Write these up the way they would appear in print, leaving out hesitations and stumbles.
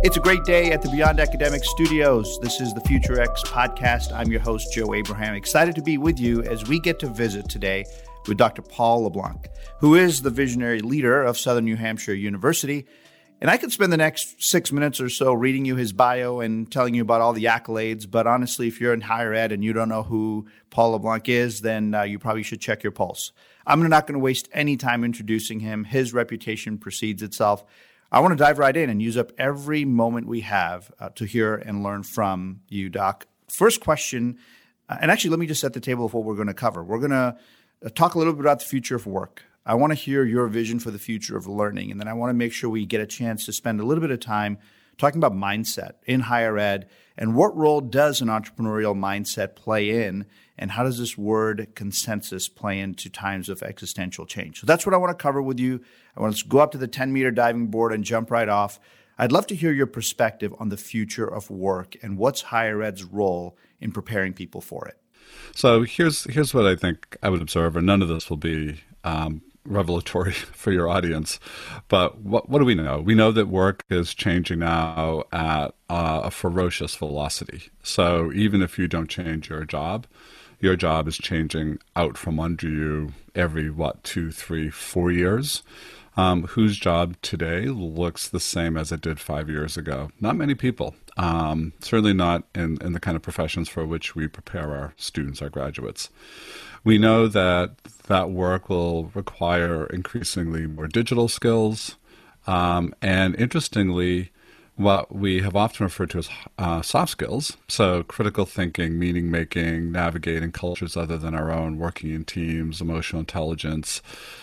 It's a great day at the Beyond Academic Studios. This is the Future X podcast. I'm your host, Joe Abraham. Excited to be with you as we get to visit today with Dr. Paul LeBlanc, who is the visionary leader of Southern New Hampshire University. And I could spend the next 6 minutes or so reading you his bio and telling you about all the accolades. But honestly, if you're in higher ed and you don't know who Paul LeBlanc is, then you probably should check your pulse. I'm not going to waste any time introducing him. His reputation precedes itself. I want to dive right in and use up every moment we have to hear and learn from you, Doc. First question, and actually let me just set the table of what we're going to cover. We're going to talk a little bit about the future of work. I want to hear your vision for the future of learning, and then I want to make sure we get a chance to spend a little bit of time talking about mindset in higher ed and what role does an entrepreneurial mindset play in, and how does this word consensus play into times of existential change. So that's what I want to cover with you. I want to go up to the 10-meter diving board and jump right off. I'd love to hear your perspective on the future of work and what's higher ed's role in preparing people for it. So here's what I think I would observe, and none of this will be revelatory for your audience. But what do we know? We know that work is changing now at a ferocious velocity. So even if you don't change your job is changing out from under you every, 2, 3, 4 years. Whose job today looks the same as it did 5 years ago? Not many people. Certainly not in the kind of professions for which we prepare our students, our graduates. We know that work will require increasingly more digital skills. And interestingly, what we have often referred to as soft skills, so critical thinking, meaning making, navigating cultures other than our own, working in teams, emotional intelligence,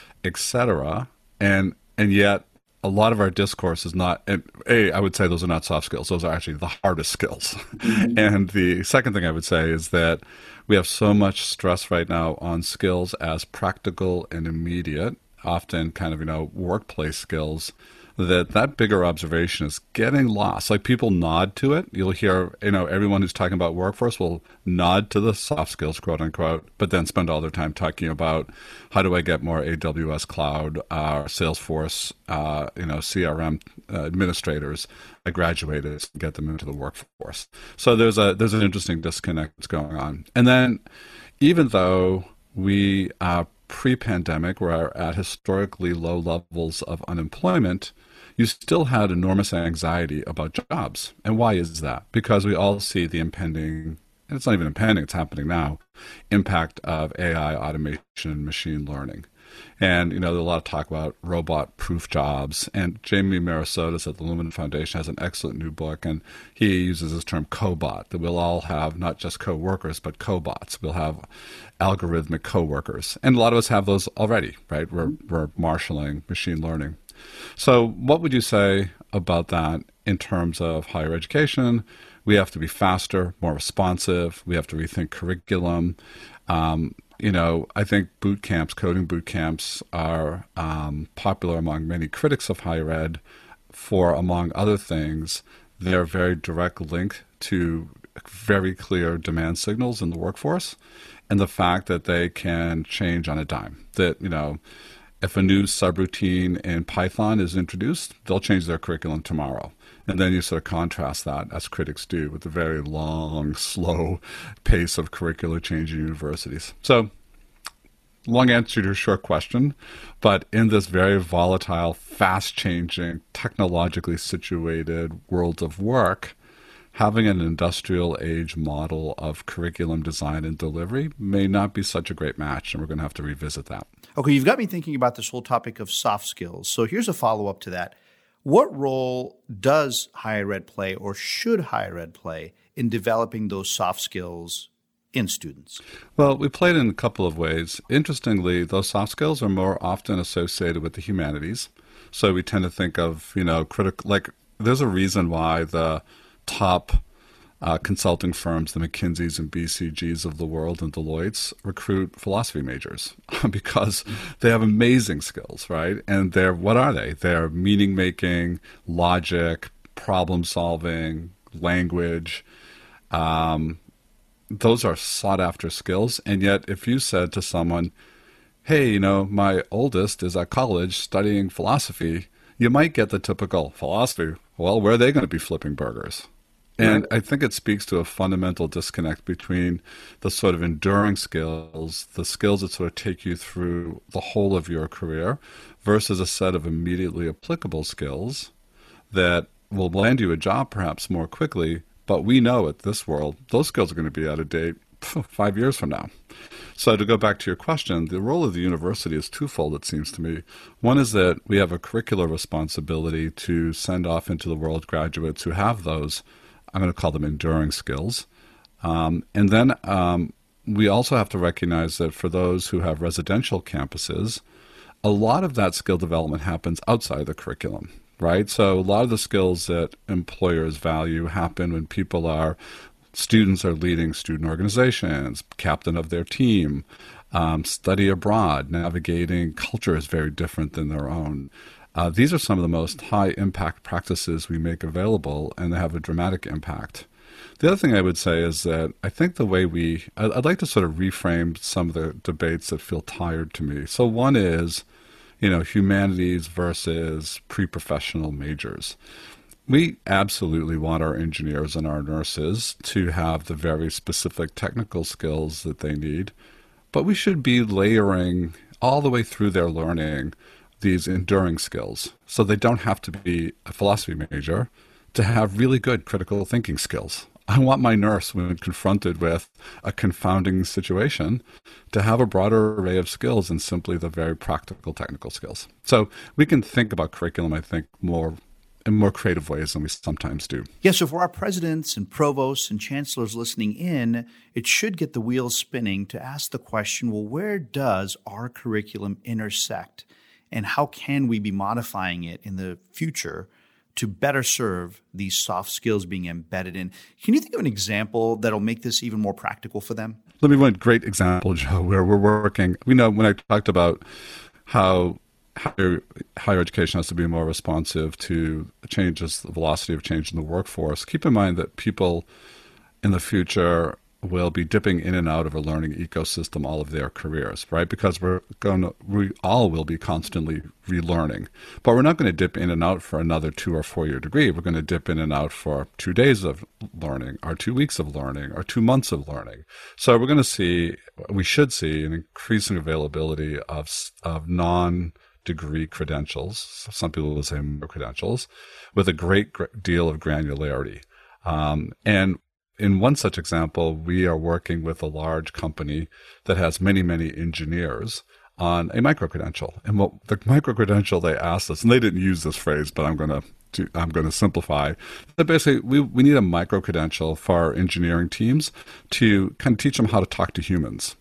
etc. And yet a lot of our discourse is not, I would say those are not soft skills. Those are actually the hardest skills. Mm-hmm. And the second thing I would say is that we have so much stress right now on skills as practical and immediate, often kind of, workplace skills, that bigger observation is getting lost. Like people nod to it. You'll hear, everyone who's talking about workforce will nod to the soft skills, quote unquote, but then spend all their time talking about how do I get more AWS cloud, Salesforce, CRM administrators. I graduated to get them into the workforce. So there's an interesting disconnect that's going on. And then even though we pre-pandemic were at historically low levels of unemployment, you still had enormous anxiety about jobs. And why is that? Because we all see the impending, and it's not even impending, it's happening now, impact of AI, automation, and machine learning. And, there's a lot of talk about robot-proof jobs. And Jamie Marasotis at the Lumen Foundation has an excellent new book, and he uses this term cobot, that we'll all have not just co-workers, but cobots. We'll have algorithmic co-workers. And a lot of us have those already, right? We're marshaling machine learning. So what would you say about that in terms of higher education? We have to be faster, more responsive. We have to rethink curriculum. I think boot camps, coding boot camps are popular among many critics of higher ed for, among other things, their very direct link to very clear demand signals in the workforce and the fact that they can change on a dime. That, if a new subroutine in Python is introduced, they'll change their curriculum tomorrow. And then you sort of contrast that, as critics do, with the very long, slow pace of curricular change in universities. So, long answer to your short question, but in this very volatile, fast-changing, technologically situated world of work, having an industrial age model of curriculum design and delivery may not be such a great match, and we're going to have to revisit that. Okay, you've got me thinking about this whole topic of soft skills. So here's a follow-up to that. What role does higher ed play, or should higher ed play, in developing those soft skills in students? Well, we played in a couple of ways. Interestingly, those soft skills are more often associated with the humanities. So we tend to think of, critical, like there's a reason why the top consulting firms, the McKinseys and BCGs of the world and Deloitte's, recruit philosophy majors because they have amazing skills, right? And what are they? They're meaning making, logic, problem solving, language. Those are sought after skills. And yet if you said to someone, hey, my oldest is at college studying philosophy, you might get the typical philosophy. Well, where are they going to be flipping burgers? And I think it speaks to a fundamental disconnect between the sort of enduring skills, the skills that sort of take you through the whole of your career, versus a set of immediately applicable skills that will land you a job perhaps more quickly. But we know at this world, those skills are going to be out of date 5 years from now. So to go back to your question, the role of the university is twofold, it seems to me. One is that we have a curricular responsibility to send off into the world graduates who have those, I'm going to call them enduring skills. And then we also have to recognize that for those who have residential campuses, a lot of that skill development happens outside the curriculum, right? So a lot of the skills that employers value happen when students are leading student organizations, captain of their team, study abroad, navigating culture is very different than their own. These are some of the most high-impact practices we make available, and they have a dramatic impact. The other thing I would say is that I think the way I'd like to sort of reframe some of the debates that feel tired to me. So one is, humanities versus pre-professional majors. We absolutely want our engineers and our nurses to have the very specific technical skills that they need, but we should be layering all the way through their learning these enduring skills. So they don't have to be a philosophy major to have really good critical thinking skills. I want my nurse, when confronted with a confounding situation, to have a broader array of skills than simply the very practical technical skills. So we can think about curriculum, I think, in more creative ways than we sometimes do. Yes, so for our presidents and provosts and chancellors listening in, it should get the wheels spinning to ask the question, well, where does our curriculum intersect? And how can we be modifying it in the future to better serve these soft skills being embedded in? Can you think of an example that'll make this even more practical for them? Let me one great example, Joe, where we're working. We know when I talked about how higher education has to be more responsive to changes, the velocity of change in the workforce. Keep in mind that people in the future will be dipping in and out of a learning ecosystem all of their careers, right? Because we all will be constantly relearning, but we're not going to dip in and out for another 2 or 4 year degree. We're going to dip in and out for 2 days of learning, or 2 weeks of learning, or 2 months of learning. So we should see an increasing availability of non-degree credentials. Some people will say more credentials, with a great deal of granularity. And in one such example, we are working with a large company that has many, many engineers on a micro-credential. And what the micro-credential they asked us, and they didn't use this phrase, but I'm going to simplify, that basically we need a micro-credential for our engineering teams to kind of teach them how to talk to humans.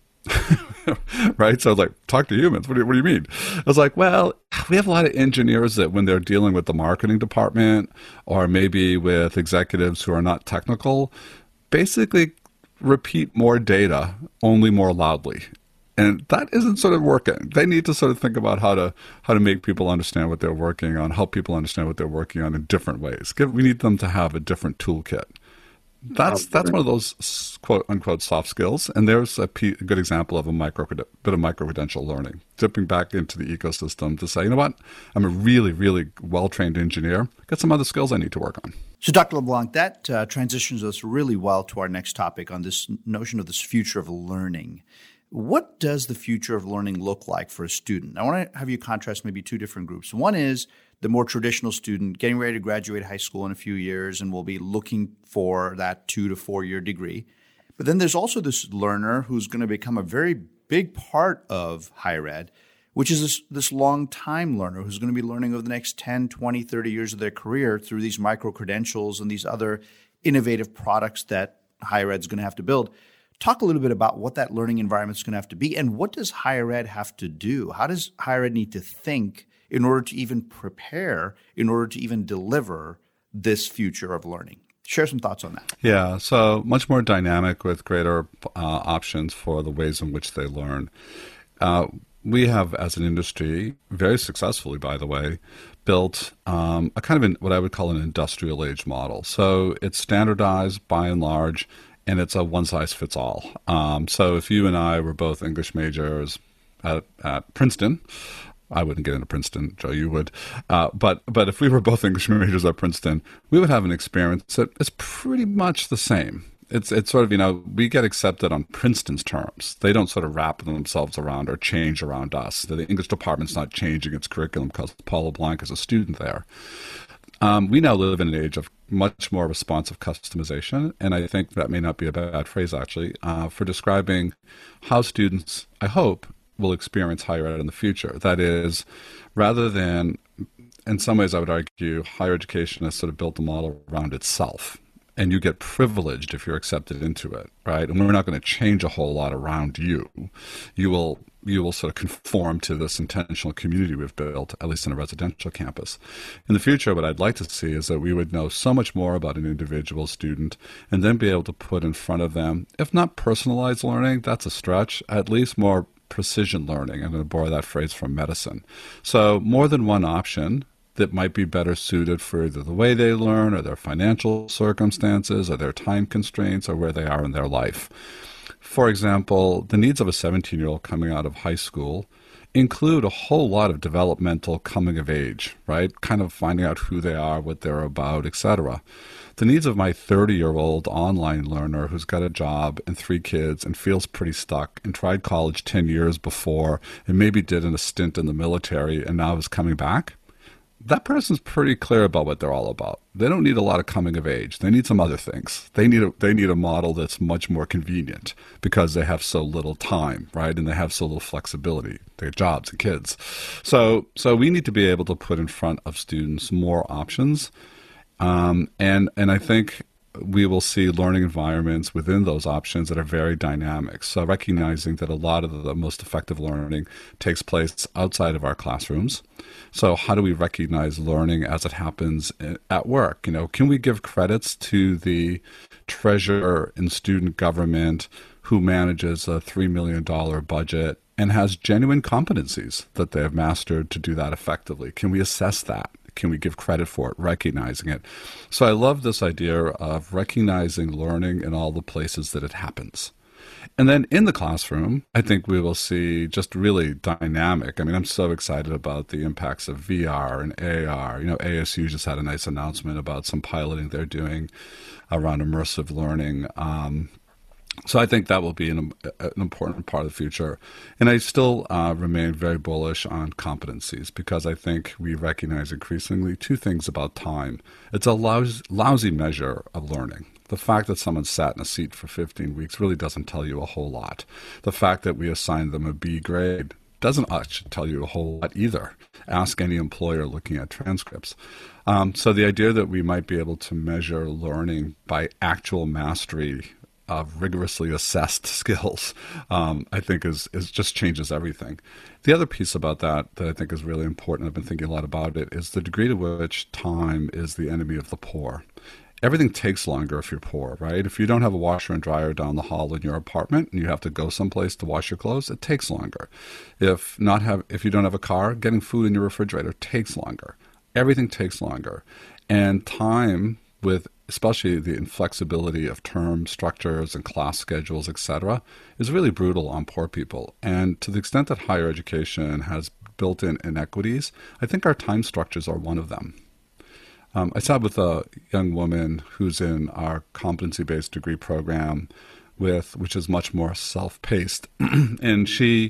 Right? So I was like, talk to humans? What do you mean? I was like, well, we have a lot of engineers that when they're dealing with the marketing department or maybe with executives who are not technical, basically repeat more data, only more loudly. And that isn't sort of working. They need to sort of think about how to make people understand what they're working on, help people understand what they're working on in different ways. We need them to have a different toolkit. That's one of those quote unquote soft skills, and there's a good example of a bit of micro-credential learning, dipping back into the ecosystem to say, you know what, I'm a really, really well-trained engineer. Got some other skills I need to work on. So, Dr. LeBlanc, that transitions us really well to our next topic on this notion of this future of learning. What does the future of learning look like for a student? I want to have you contrast maybe 2 different groups. One is the more traditional student getting ready to graduate high school in a few years and will be looking for that 2 to 4 year degree. But then there's also this learner who's going to become a very big part of higher ed, which is this long-time learner who's going to be learning over the next 10, 20, 30 years of their career through these micro-credentials and these other innovative products that higher ed is going to have to build. Talk a little bit about what that learning environment is going to have to be, and what does higher ed have to do? How does higher ed need to think in order to even prepare, in order to even deliver this future of learning? Share some thoughts on that. Yeah, so much more dynamic with greater options for the ways in which they learn. We have, as an industry, very successfully, by the way, built a kind of what I would call an industrial age model. So it's standardized by and large, and it's a one-size-fits-all. So if you and I were both English majors at Princeton, I wouldn't get into Princeton, Joe, you would. But if we were both English majors at Princeton, we would have an experience that is pretty much the same. It's sort of, we get accepted on Princeton's terms. They don't sort of wrap themselves around or change around us. The English department's not changing its curriculum because Paul LeBlanc is a student there. We now live in an age of much more responsive customization, and I think that may not be a bad phrase, actually, for describing how students, I hope, will experience higher ed in the future. That is, rather than, in some ways I would argue, higher education has sort of built a model around itself. And you get privileged if you're accepted into it, right? And we're not going to change a whole lot around you. You will sort of conform to this intentional community we've built, at least in a residential campus. In the future, what I'd like to see is that we would know so much more about an individual student and then be able to put in front of them, if not personalized learning, that's a stretch, at least more precision learning. I'm going to borrow that phrase from medicine. So more than one option that might be better suited for either the way they learn or their financial circumstances or their time constraints or where they are in their life. For example, the needs of a 17-year-old coming out of high school include a whole lot of developmental coming of age, right? Kind of finding out who they are, what they're about, etc. The needs of my 30-year-old online learner who's got a job and 3 kids and feels pretty stuck and tried college 10 years before and maybe did a stint in the military and now is coming back, that person's pretty clear about what they're all about. They don't need a lot of coming of age. They need some other things. They need a model that's much more convenient because they have so little time, right? And they have so little flexibility. They have jobs and kids. So we need to be able to put in front of students more options. And I think we will see learning environments within those options that are very dynamic. So recognizing that a lot of the most effective learning takes place outside of our classrooms. So how do we recognize learning as it happens at work? Can we give credits to the treasurer in student government who manages a $3 million budget and has genuine competencies that they have mastered to do that effectively? Can we assess that? Can we give credit for it, recognizing it? So I love this idea of recognizing learning in all the places that it happens. And then in the classroom, I think we will see just really dynamic. I'm so excited about the impacts of VR and AR. ASU just had a nice announcement about some piloting they're doing around immersive learning. So I think that will be an important part of the future. And I still remain very bullish on competencies because I think we recognize increasingly 2 things about time. It's a lousy measure of learning. The fact that someone sat in a seat for 15 weeks really doesn't tell you a whole lot. The fact that we assigned them a B grade doesn't actually tell you a whole lot either. Ask any employer looking at transcripts. So the idea that we might be able to measure learning by actual mastery of rigorously assessed skills, I think is just changes everything. The other piece about that I think is really important, I've been thinking a lot about it, is the degree to which time is the enemy of the poor. Everything takes longer if you're poor, right? If you don't have a washer and dryer down the hall in your apartment and you have to go someplace to wash your clothes, it takes longer. If you don't have a car, getting food in your refrigerator takes longer. Everything takes longer. And time, with especially the inflexibility of term structures and class schedules, etc., is really brutal on poor people. And to the extent that higher education has built-in inequities, I think our time structures are one of them. I sat with a young woman who's in our competency-based degree program, which is much more self-paced, and she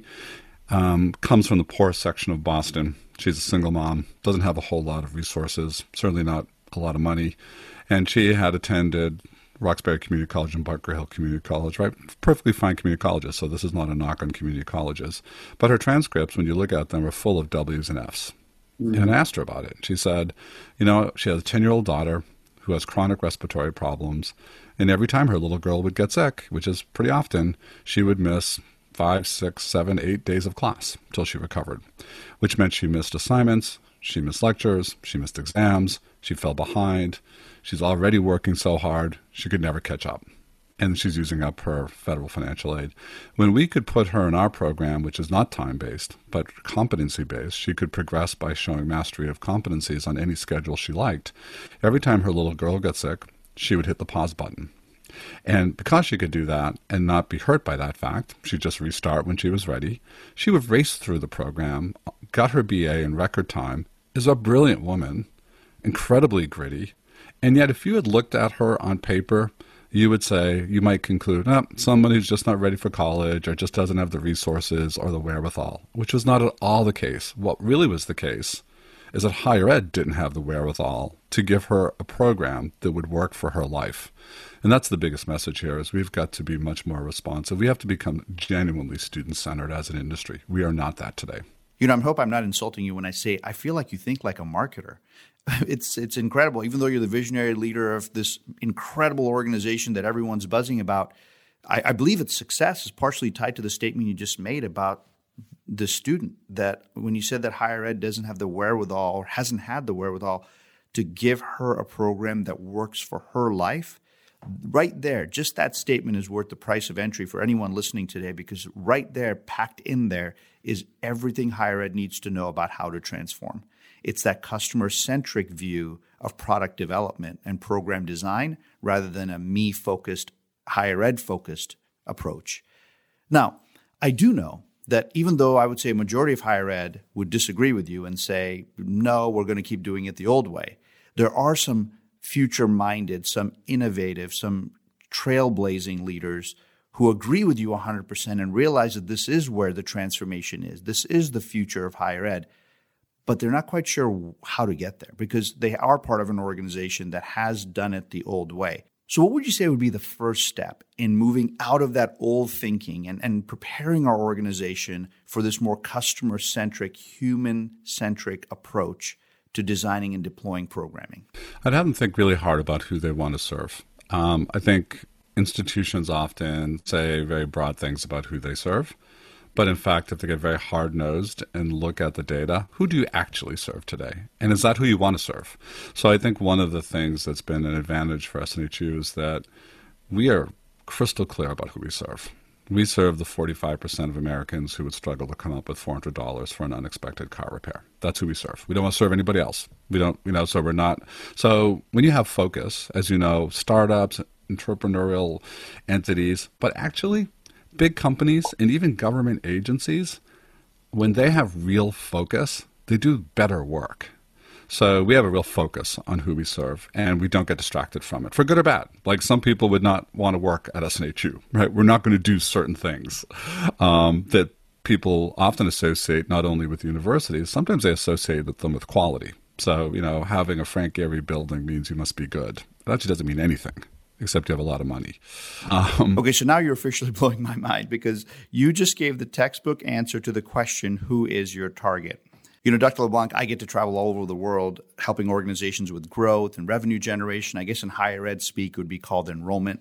comes from the poorest section of Boston. She's a single mom, doesn't have a whole lot of resources, certainly not a lot of money, and she had attended Roxbury Community College and Bunker Hill Community College, right? Perfectly fine community colleges, so this is not a knock on community colleges. But her transcripts, when you look at them, are full of W's and F's. Mm-hmm. And I asked her about it. She said, she has a 10-year-old daughter who has chronic respiratory problems, and every time her little girl would get sick, which is pretty often, she would miss 5, 6, 7, 8 days of class until she recovered, which meant she missed assignments, she missed lectures, she missed exams, she fell behind. She's already working so hard, she could never catch up. And she's using up her federal financial aid. When we could put her in our program, which is not time-based, but competency-based, she could progress by showing mastery of competencies on any schedule she liked. Every time her little girl got sick, she would hit the pause button. And because she could do that and not be hurt by that fact, she'd just restart when she was ready. She would race through the program, got her BA in record time, is a brilliant woman, incredibly gritty. And yet if you had looked at her on paper, you would say, you might conclude, somebody who's just not ready for college or just doesn't have the resources or the wherewithal, which was not at all the case. What really was the case is that higher ed didn't have the wherewithal to give her a program that would work for her life. And that's the biggest message here, is we've got to be much more responsive. We have to become genuinely student-centered as an industry. We are not that today. I hope I'm not insulting you when I say I feel like you think like a marketer. It's incredible. Even though you're the visionary leader of this incredible organization that everyone's buzzing about, I believe its success is partially tied to the statement you just made about the student, that when you said that higher ed doesn't have the wherewithal or hasn't had the wherewithal to give her a program that works for her life, right there, just that statement is worth the price of entry for anyone listening today, because right there, packed in there, is everything higher ed needs to know about how to transform. It's that customer-centric view of product development and program design rather than a me-focused, higher ed-focused approach. Now, I do know that even though I would say a majority of higher ed would disagree with you and say, no, we're going to keep doing it the old way, there are some future-minded, some innovative, some trailblazing leaders who agree with you 100% and realize that this is where the transformation is. This is the future of higher ed. But they're not quite sure how to get there because they are part of an organization that has done it the old way. So what would you say would be the first step in moving out of that old thinking and preparing our organization for this more customer-centric, human-centric approach to designing and deploying programming? I'd have them think really hard about who they want to serve. I think institutions often say very broad things about who they serve. But in fact, if they get very hard-nosed and look at the data, who do you actually serve today? And is that who you want to serve? So I think one of the things that's been an advantage for SNHU is that we are crystal clear about who we serve. We serve the 45% of Americans who would struggle to come up with $400 for an unexpected car repair. That's who we serve. We don't want to serve anybody else. So we're not. So when you have focus, as you know, startups, entrepreneurial entities, but actually big companies and even government agencies, when they have real focus, they do better work. So we have a real focus on who we serve, and we don't get distracted from it, for good or bad. Like some people would not want to work at SNHU, right? We're not going to do certain things that people often associate not only with universities, sometimes they associate them with quality. So, having a Frank Gehry building means you must be good. That actually doesn't mean anything, except you have a lot of money. Okay, so now you're officially blowing my mind because you just gave the textbook answer to the question, who is your target? Dr. LeBlanc, I get to travel all over the world helping organizations with growth and revenue generation. I guess in higher ed speak it would be called enrollment.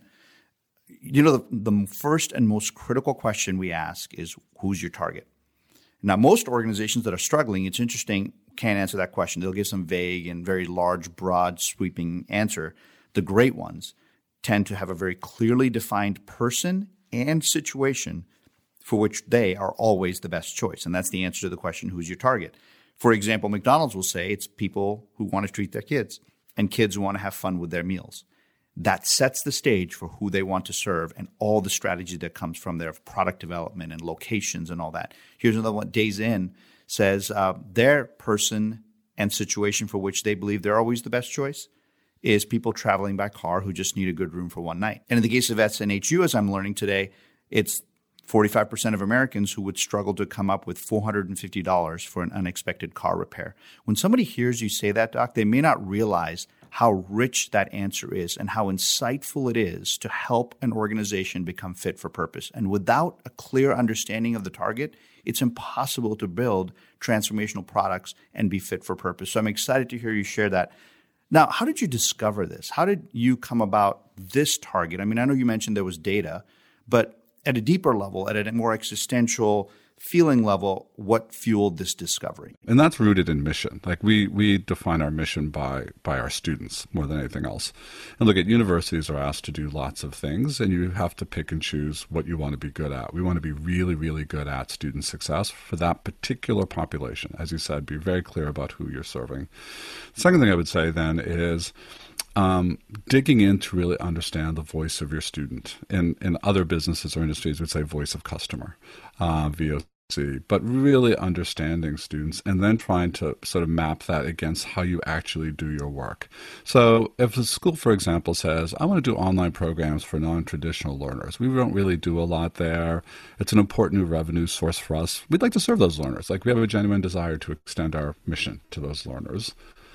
The first and most critical question we ask is, who's your target? Now, most organizations that are struggling, it's interesting, can't answer that question. They'll give some vague and very large, broad, sweeping answer. The great ones tend to have a very clearly defined person and situation for which they are always the best choice. And that's the answer to the question, who's your target? For example, McDonald's will say it's people who want to treat their kids and kids who want to have fun with their meals. That sets the stage for who they want to serve and all the strategy that comes from their product development and locations and all that. Here's another one. Days Inn says their person and situation for which they believe they're always the best choice is people traveling by car who just need a good room for one night. And in the case of SNHU, as I'm learning today, it's 45% of Americans who would struggle to come up with $450 for an unexpected car repair. When somebody hears you say that, Doc, they may not realize how rich that answer is and how insightful it is to help an organization become fit for purpose. And without a clear understanding of the target, it's impossible to build transformational products and be fit for purpose. So I'm excited to hear you share that. Now, how did you discover this? How did you come about this target? I mean, I know you mentioned there was data, but at a deeper level, at a more existential feeling level, what fueled this discovery? And that's rooted in mission. Like we define our mission by our students more than anything else. And look, at universities are asked to do lots of things, and you have to pick and choose what you want to be good at. We want to be really, really good at student success for that particular population. As you said, be very clear about who you're serving. The second thing I would say then is digging in to really understand the voice of your student. In other businesses or industries, we'd say voice of customer, VOC. but really understanding students and then trying to sort of map that against how you actually do your work. So if a school, for example, says, I want to do online programs for non-traditional learners, we don't really do a lot there. It's an important new revenue source for us. We'd like to serve those learners. Like, we have a genuine desire to extend our mission to those learners.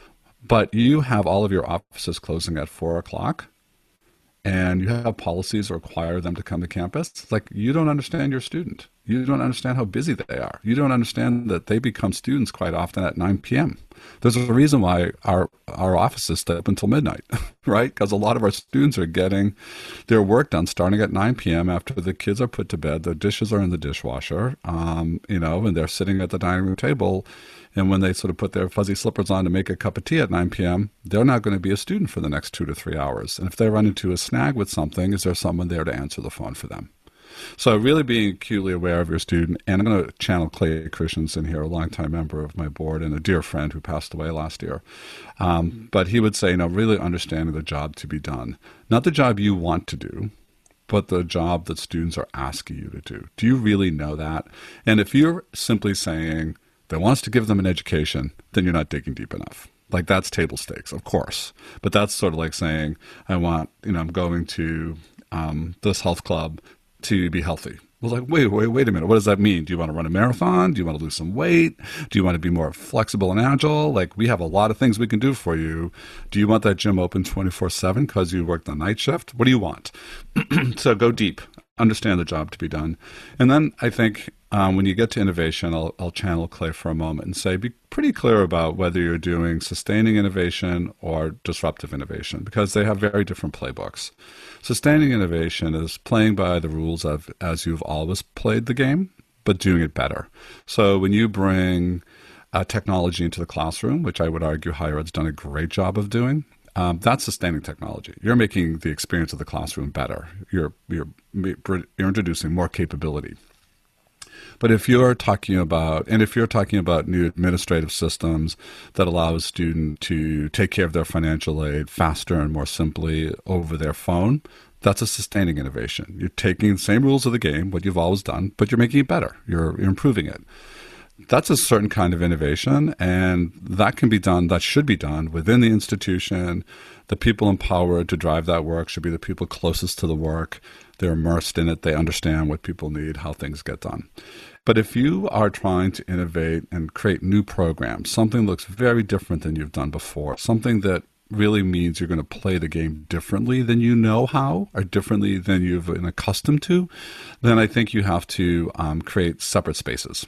But you have all of your offices closing at 4 o'clock, and you have policies that require them to come to campus. It's like, you don't understand your student. You don't understand how busy they are. You don't understand that they become students quite often at 9 p.m. There's a reason why our offices stay up until midnight, right? Because a lot of our students are getting their work done starting at 9 p.m. after the kids are put to bed, the dishes are in the dishwasher, and they're sitting at the dining room table. And when they sort of put their fuzzy slippers on to make a cup of tea at 9 p.m., they're not going to be a student for the next 2 to 3 hours. And if they run into a snag with something, is there someone there to answer the phone for them? So really being acutely aware of your student. And I'm going to channel Clay Christensen here, a longtime member of my board and a dear friend who passed away last year. But he would say, really understanding the job to be done. Not the job you want to do, but the job that students are asking you to do. Do you really know that? And if you're simply saying, that wants to give them an education, then you're not digging deep enough. Like, that's table stakes, of course. But that's sort of like saying, I'm going to this health club to be healthy. Well, like, wait a minute. What does that mean? Do you want to run a marathon? Do you want to lose some weight? Do you want to be more flexible and agile? Like, we have a lot of things we can do for you. Do you want that gym open 24/7 because you work the night shift? What do you want? So go deep. Understand the job to be done. And then I think when you get to innovation, I'll channel Clay for a moment and say, be pretty clear about whether you're doing sustaining innovation or disruptive innovation, because they have very different playbooks. Sustaining innovation is playing by the rules of as you've always played the game, but doing it better. So when you bring technology into the classroom, which I would argue higher ed's done a great job of doing, that's sustaining technology. You're making the experience of the classroom better. You're introducing more capability. But if you're talking about new administrative systems that allow a student to take care of their financial aid faster and more simply over their phone, that's a sustaining innovation. You're taking the same rules of the game, what you've always done, but you're making it better. You're improving it. That's a certain kind of innovation, and that should be done within the institution. The people empowered to drive that work should be the people closest to the work. They're immersed in it. They understand what people need, how things get done. But if you are trying to innovate and create new programs, something looks very different than you've done before, something that really means you're going to play the game differently than you know how, or differently than you've been accustomed to, then I think you have to create separate spaces.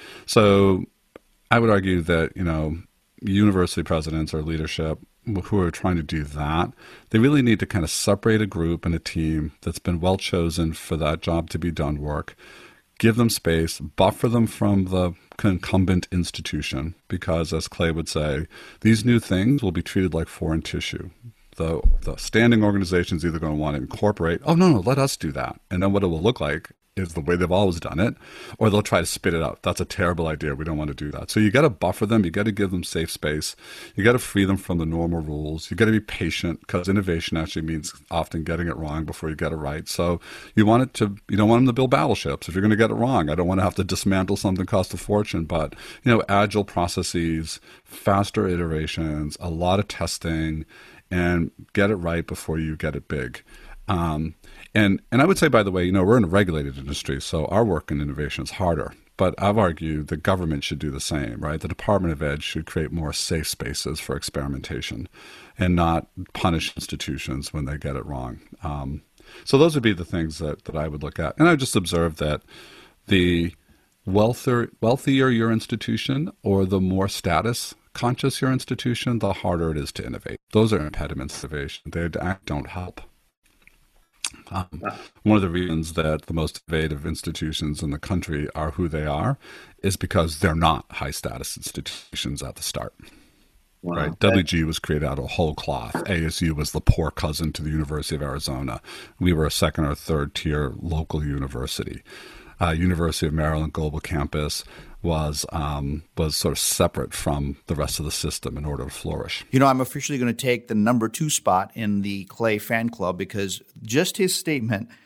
So I would argue that, university presidents or leadership who are trying to do that, they really need to kind of separate a group and a team that's been well chosen for that job to be done work, give them space, buffer them from the incumbent institution, because as Clay would say, these new things will be treated like foreign tissue. The standing organization is either going to want to incorporate, no, let us do that. And then what it will look like is the way they've always done it, or they'll try to spit it out. That's a terrible idea. We don't want to do that. So you got to buffer them. You got to give them safe space. You got to free them from the normal rules. You got to be patient, because innovation actually means often getting it wrong before you get it right. So you don't want them to build battleships. If you're going to get it wrong, I don't want to have to dismantle something that costs a fortune, but agile processes, faster iterations, a lot of testing, and get it right before you get it big. And I would say, by the way, we're in a regulated industry, so our work in innovation is harder. But I've argued the government should do the same, right? The Department of Ed should create more safe spaces for experimentation and not punish institutions when they get it wrong. So those would be the things that I would look at. And I just observed that the wealthier your institution, or the more status conscious your institution, the harder it is to innovate. Those are impediments to innovation. They don't help. One of the reasons that the most innovative institutions in the country are who they are is because they're not high status institutions at the start. Wow. Right? WG was created out of whole cloth. ASU was the poor cousin to the University of Arizona. We were a second or third tier local university. University of Maryland Global Campus was sort of separate from the rest of the system in order to flourish. I'm officially going to take the number 2 spot in the Clay fan club, because just his statement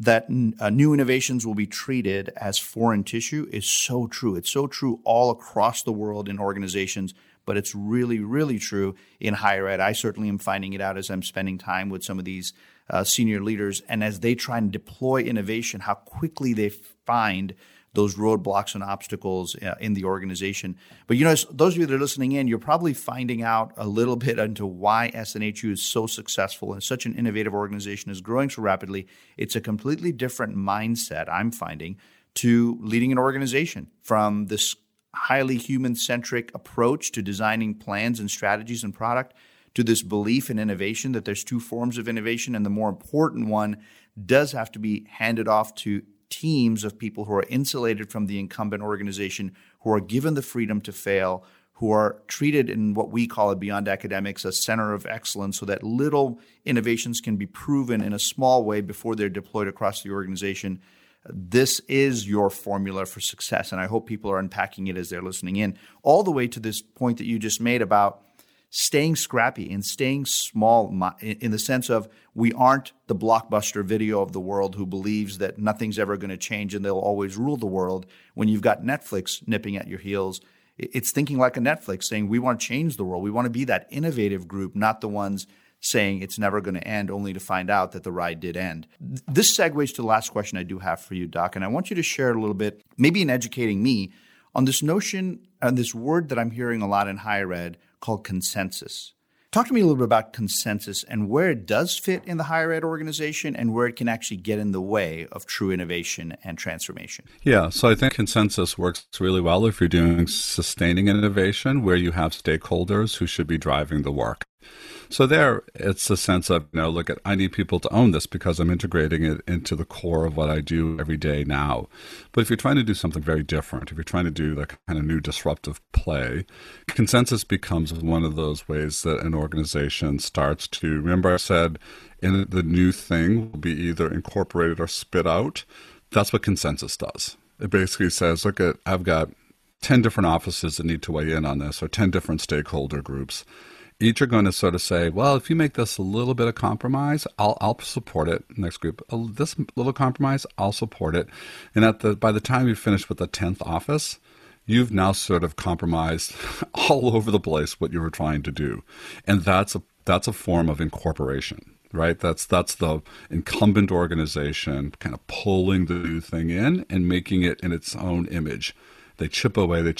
that new innovations will be treated as foreign tissue is so true. It's so true all across the world in organizations, but it's really, really true in higher ed. I certainly am finding it out as I'm spending time with some of these senior leaders, and as they try and deploy innovation, how quickly they find those roadblocks and obstacles in the organization. But those of you that are listening in, you're probably finding out a little bit into why SNHU is so successful and such an innovative organization, is growing so rapidly. It's a completely different mindset, I'm finding, to leading an organization, from this highly human-centric approach to designing plans and strategies and product, to this belief in innovation, that there's two forms of innovation, and the more important one does have to be handed off to teams of people who are insulated from the incumbent organization, who are given the freedom to fail, who are treated in what we call at Beyond Academics a center of excellence, so that little innovations can be proven in a small way before they're deployed across the organization. This is your formula for success, and I hope people are unpacking it as they're listening in, all the way to this point that you just made about staying scrappy and staying small, in the sense of we aren't the Blockbuster Video of the world who believes that nothing's ever going to change and they'll always rule the world. When you've got Netflix nipping at your heels, it's thinking like a Netflix, saying we want to change the world. We want to be that innovative group, not the ones saying it's never going to end, only to find out that the ride did end. This segues to the last question I do have for you, Doc, and I want you to share a little bit, maybe in educating me, on this notion, this word that I'm hearing a lot in higher ed called consensus. Talk to me a little bit about consensus and where it does fit in the higher ed organization and where it can actually get in the way of true innovation and transformation. Yeah, so I think consensus works really well if you're doing sustaining innovation, where you have stakeholders who should be driving the work. So there, it's a sense of, I need people to own this because I'm integrating it into the core of what I do every day now. But if you're trying to do something very different, if you're trying to do the kind of new disruptive play, consensus becomes one of those ways that an organization starts to, remember I said, in the new thing will be either incorporated or spit out. That's what consensus does. It basically says, I've got 10 different offices that need to weigh in on this, or 10 different stakeholder groups. Each are going to sort of say, well, if you make this a little bit of compromise, I'll support it. Next group, this little compromise, I'll support it. And by the time you finish with the 10th office, you've now sort of compromised all over the place what you were trying to do. And that's a form of incorporation, right? That's the incumbent organization kind of pulling the new thing in and making it in its own image. They chip away, and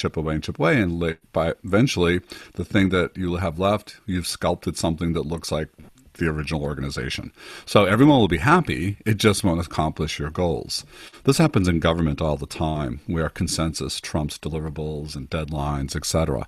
eventually the thing that you have left, you've sculpted something that looks like the original organization. So everyone will be happy, it just won't accomplish your goals. This happens in government all the time, where consensus trumps deliverables and deadlines, etc.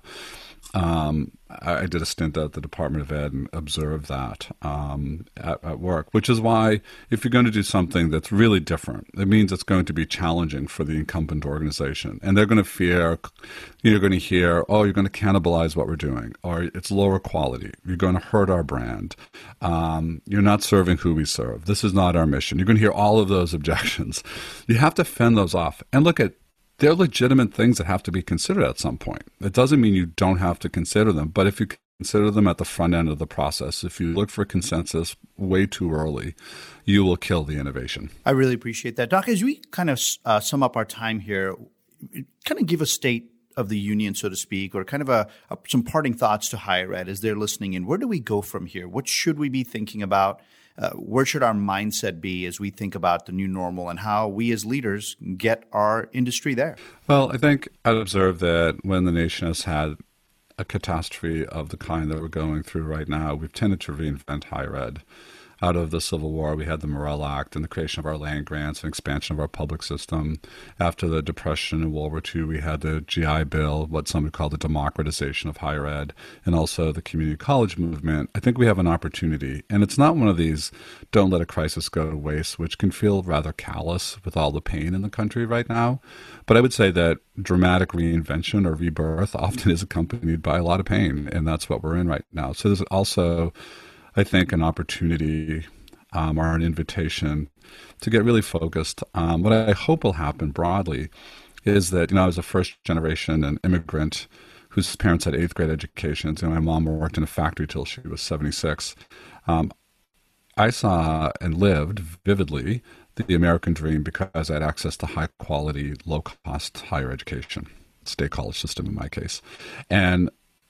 I did a stint at the Department of Ed and observed that at work, which is why if you're going to do something that's really different, it means it's going to be challenging for the incumbent organization. And they're going to fear, you're going to hear, oh, you're going to cannibalize what we're doing, or it's lower quality. You're going to hurt our brand. You're not serving who we serve. This is not our mission. You're going to hear all of those objections. You have to fend those off and look at they're legitimate things that have to be considered at some point. It doesn't mean you don't have to consider them, but if you consider them at the front end of the process, if you look for consensus way too early, you will kill the innovation. I really appreciate that. Doc, as we kind of sum up our time here, kind of give a state of the union, so to speak, or kind of some parting thoughts to higher ed as they're listening in. Where do we go from here? What should we be thinking about? Where should our mindset be as we think about the new normal and how we as leaders get our industry there? Well, I think I'd observe that when the nation has had a catastrophe of the kind that we're going through right now, we've tended to reinvent higher ed. Out of the Civil War, we had the Morrill Act and the creation of our land grants and expansion of our public system. After the Depression and World War II, we had the GI Bill, what some would call the democratization of higher ed, and also the community college movement. I think we have an opportunity, and it's not one of these don't let a crisis go to waste, which can feel rather callous with all the pain in the country right now. But I would say that dramatic reinvention or rebirth often is accompanied by a lot of pain, and that's what we're in right now. So there's also, I think, an opportunity or an invitation to get really focused. What I hope will happen broadly is that, I was a first generation an immigrant whose parents had 8th grade educations. My mom worked in a factory till she was 76. I saw and lived vividly the American dream because I had access to high quality, low cost higher education, state college system in my case. And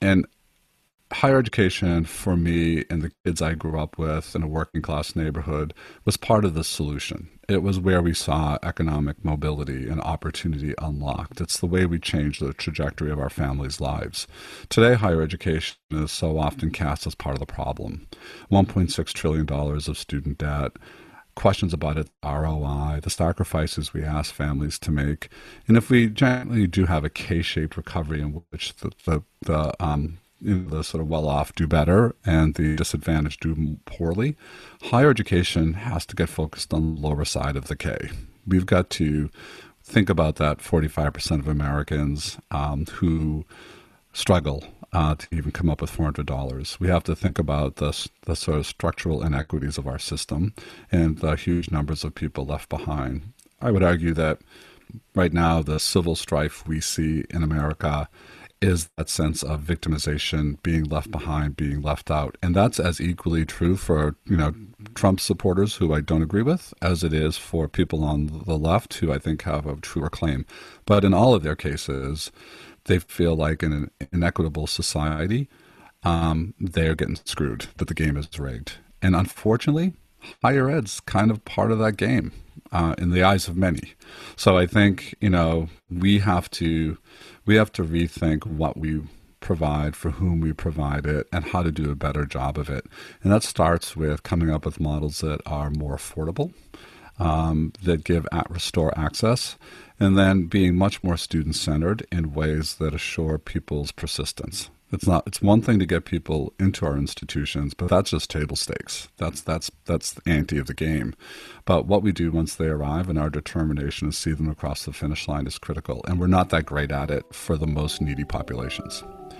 higher education for me and the kids I grew up with in a working class neighborhood was part of the solution. It was where we saw economic mobility and opportunity unlocked. It's the way we changed the trajectory of our families' lives. Today, higher education is so often cast as part of the problem. $1.6 trillion of student debt, questions about its ROI, the sacrifices we ask families to make. And if we generally do have a K-shaped recovery in which the sort of well-off do better and the disadvantaged do poorly, higher education has to get focused on the lower side of the K. We've got to think about that 45% of Americans who struggle to even come up with $400. We have to think about the sort of structural inequities of our system and the huge numbers of people left behind. I would argue that right now the civil strife we see in America is that sense of victimization, being left behind, being left out. And that's as equally true for, Trump supporters who I don't agree with as it is for people on the left who I think have a truer claim. But in all of their cases, they feel like in an inequitable society, they're getting screwed, that the game is rigged. And unfortunately, higher ed's kind of part of that game in the eyes of many. So I think, we have to rethink what we provide, for whom we provide it, and how to do a better job of it. And that starts with coming up with models that are more affordable, that restore access, and then being much more student-centered in ways that assure people's persistence. It's one thing to get people into our institutions, but that's just table stakes. That's the ante of the game. But what we do once they arrive and our determination to see them across the finish line is critical. And we're not that great at it for the most needy populations.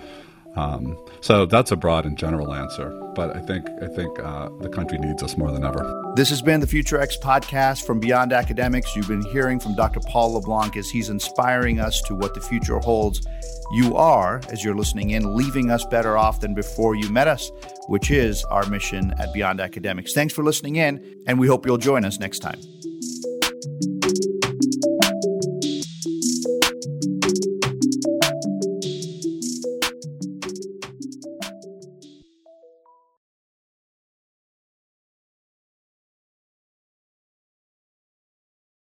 So that's a broad and general answer, but I think the country needs us more than ever. This has been the Future X podcast from Beyond Academics. You've been hearing from Dr. Paul LeBlanc as he's inspiring us to what the future holds. You are, as you're listening in, leaving us better off than before you met us, which is our mission at Beyond Academics. Thanks for listening in, and we hope you'll join us next time.